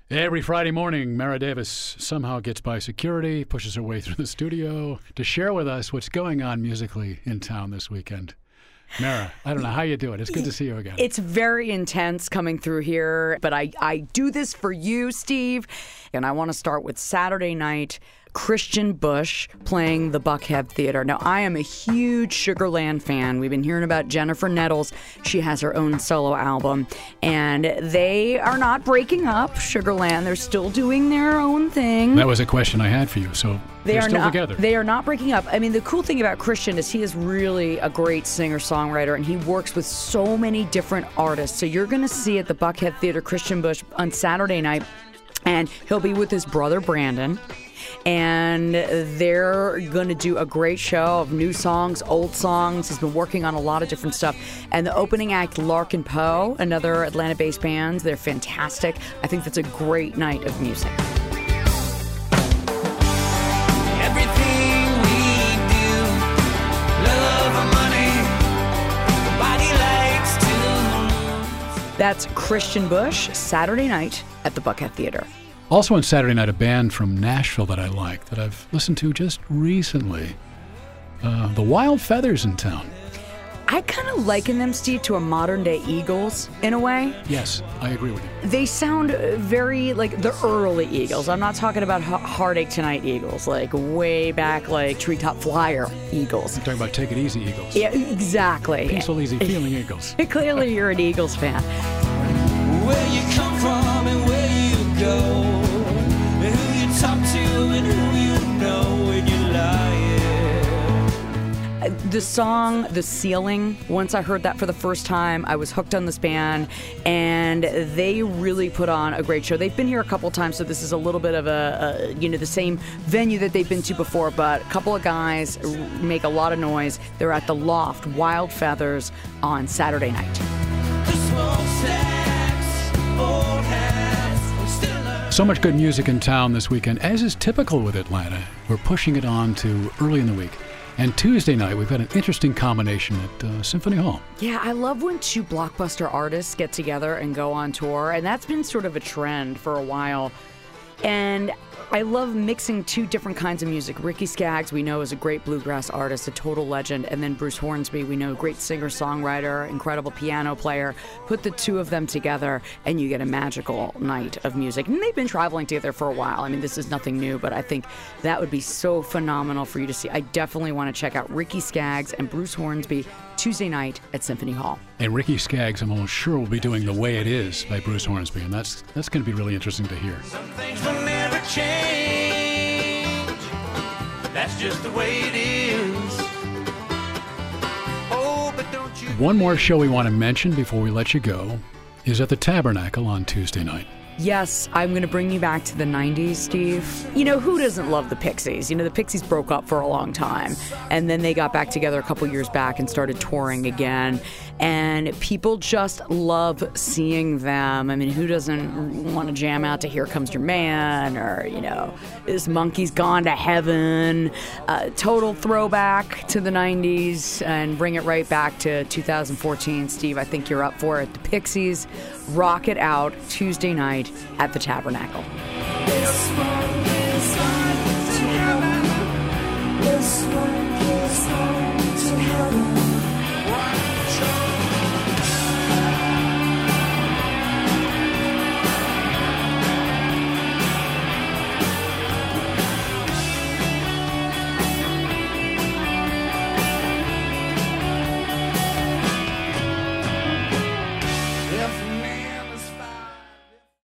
Every Friday morning, Mara Davis somehow gets by security, pushes her way through the studio to share with us what's going on musically in town this weekend. Mara, I don't know how you do it. It's good to see you again. It's very intense coming through here, but I do this for you, Steve. And I want to start with Saturday night, Christian Bush playing the Buckhead Theater. Now, I am a huge Sugarland fan. We've been hearing about Jennifer Nettles. She has her own solo album, and they are not breaking up, Sugarland. They're still doing their own thing. That was a question I had for you, so they're still together. They are not breaking up. I mean, the cool thing about Christian is he is really a great singer-songwriter, and he works with so many different artists. So you're going to see at the Buckhead Theater Christian Bush on Saturday night, and he'll be with his brother Brandon. And they're going to do a great show of new songs, old songs. He's been working on a lot of different stuff. And the opening act, Larkin Poe, another Atlanta-based band. They're fantastic. I think that's a great night of music. Everything we do, love or money, nobody likes to lose. That's Christian Bush, Saturday night at the Buckhead Theater. Also on Saturday night, a band from Nashville that I like, that I've listened to just recently. The Wild Feathers in town. I kind of liken them, Steve, to a modern-day Eagles, in a way. Yes, I agree with you. They sound very like the early Eagles. I'm not talking about Heartache Tonight Eagles, like way back, like Treetop Flyer Eagles. I'm talking about Take It Easy Eagles. Yeah, exactly. Peaceful, easy feeling Eagles. Clearly, you're an Eagles fan. Where you come from and where you go, and who you talk to and who you know when you're lying. The song, The Ceiling, once I heard that for the first time, I was hooked on this band, and they really put on a great show. They've been here a couple times, so this is a little bit of the same venue that they've been to before, but a couple of guys make a lot of noise. They're at the Loft, Wild Feathers, on Saturday night. So much good music in town this weekend, as is typical with Atlanta. We're pushing it on to early in the week. And Tuesday night, we've got an interesting combination at Symphony Hall. Yeah, I love when two blockbuster artists get together and go on tour, and that's been sort of a trend for a while. And I love mixing two different kinds of music. Ricky Skaggs, we know, is a great bluegrass artist, a total legend. And then Bruce Hornsby, we know, great singer-songwriter, incredible piano player. Put the two of them together, and you get a magical night of music. And they've been traveling together for a while. I mean, this is nothing new, but I think that would be so phenomenal for you to see. I definitely want to check out Ricky Skaggs and Bruce Hornsby Tuesday night at Symphony Hall. And Ricky Skaggs, I'm almost sure, will be doing The Way It Is by Bruce Hornsby, and that's going to be really interesting to hear. Some things will never change. That's just the way it is. Oh, but don't you... One more show we want to mention before we let you go is at the Tabernacle on Tuesday night. Yes, I'm going to bring you back to the 90s, Steve. You know, who doesn't love the Pixies? You know, the Pixies broke up for a long time, and then they got back together a couple years back and started touring again. And people just love seeing them. I mean, who doesn't want to jam out to Here Comes Your Man, or, you know, This Monkey's Gone to Heaven? Total throwback to the 90s and bring it right back to 2014. Steve, I think you're up for it. The Pixies rock it out Tuesday night at the Tabernacle. This one is